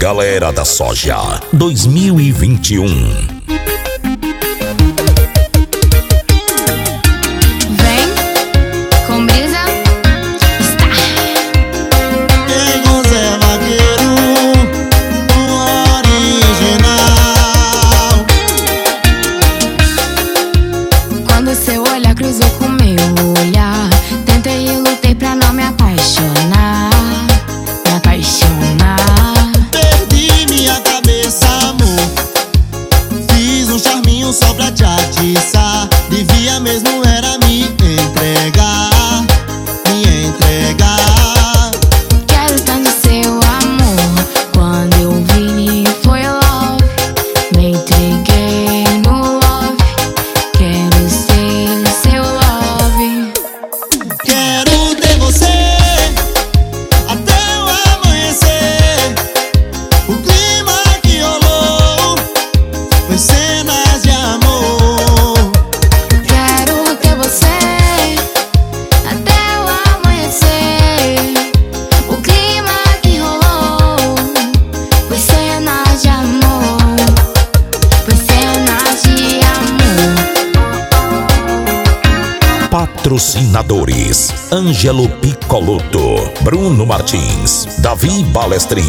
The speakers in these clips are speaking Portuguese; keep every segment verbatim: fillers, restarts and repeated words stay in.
Galera da Soja dois mil e vinte e um. Seu olhar cruzou com meu olhar. Tentei e lutei pra não me apaixonar, me apaixonar. Perdi minha cabeça, amor. Fiz um charminho só pra te atiçar. Devia mesmo era me entregar, me entregar. Quero tanto seu amor. Quando eu vi foi love. Me entreguei no love. Quero ser seu love. Quero ter você até o amanhecer. O clima que rolou foi cenas de amor. Quero ter você até o amanhecer. O clima que rolou foi cenas de amor. Foi cenas de amor. Patrocinadores: Ângelo Piccolotto, Bruno Martins, Davi Balestrin.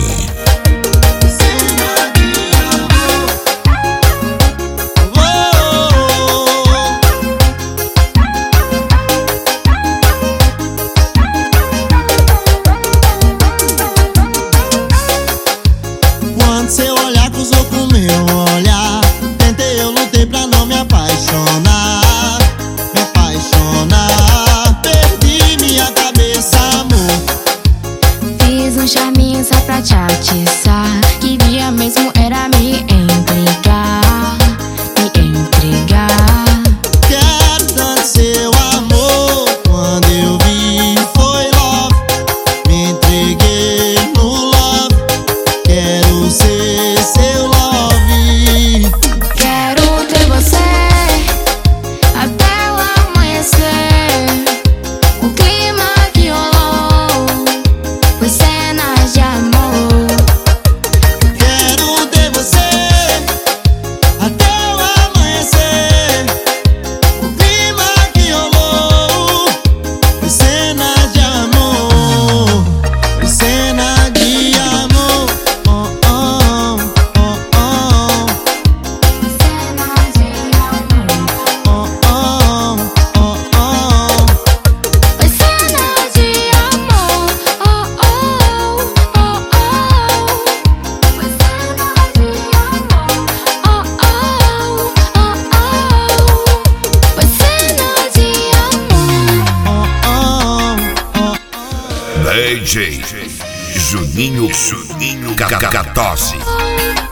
Quando seu olhar cruzou com meu olhar, tentei, eu lutei pra não me apaixonar, me apaixonar. Perdi minha cabeça, amor. Fiz um charminho só pra te atiçar. Queria mesmo era me entregar, me entregar. Quero tanto seu amor. Quando eu vi foi love. Me entreguei no love. Quero ser seu love. Quero ter você até o amanhecer. O clima que rolou foi cenas de amor. Quero ter você até o amanhecer. O clima que rolou foi cena de amor. Foi cena de amor. Oh, oh, oh, oh. Cenas de amor. Oh, oh, oh, oh. Foi cenas de amor. Oh, oh, oh, oh. Foi cenas de amor. Oh, oh, oh, oh. Foi cenas de amor. Oh, oh, oh. D J Juninho Juninho Cacatosse.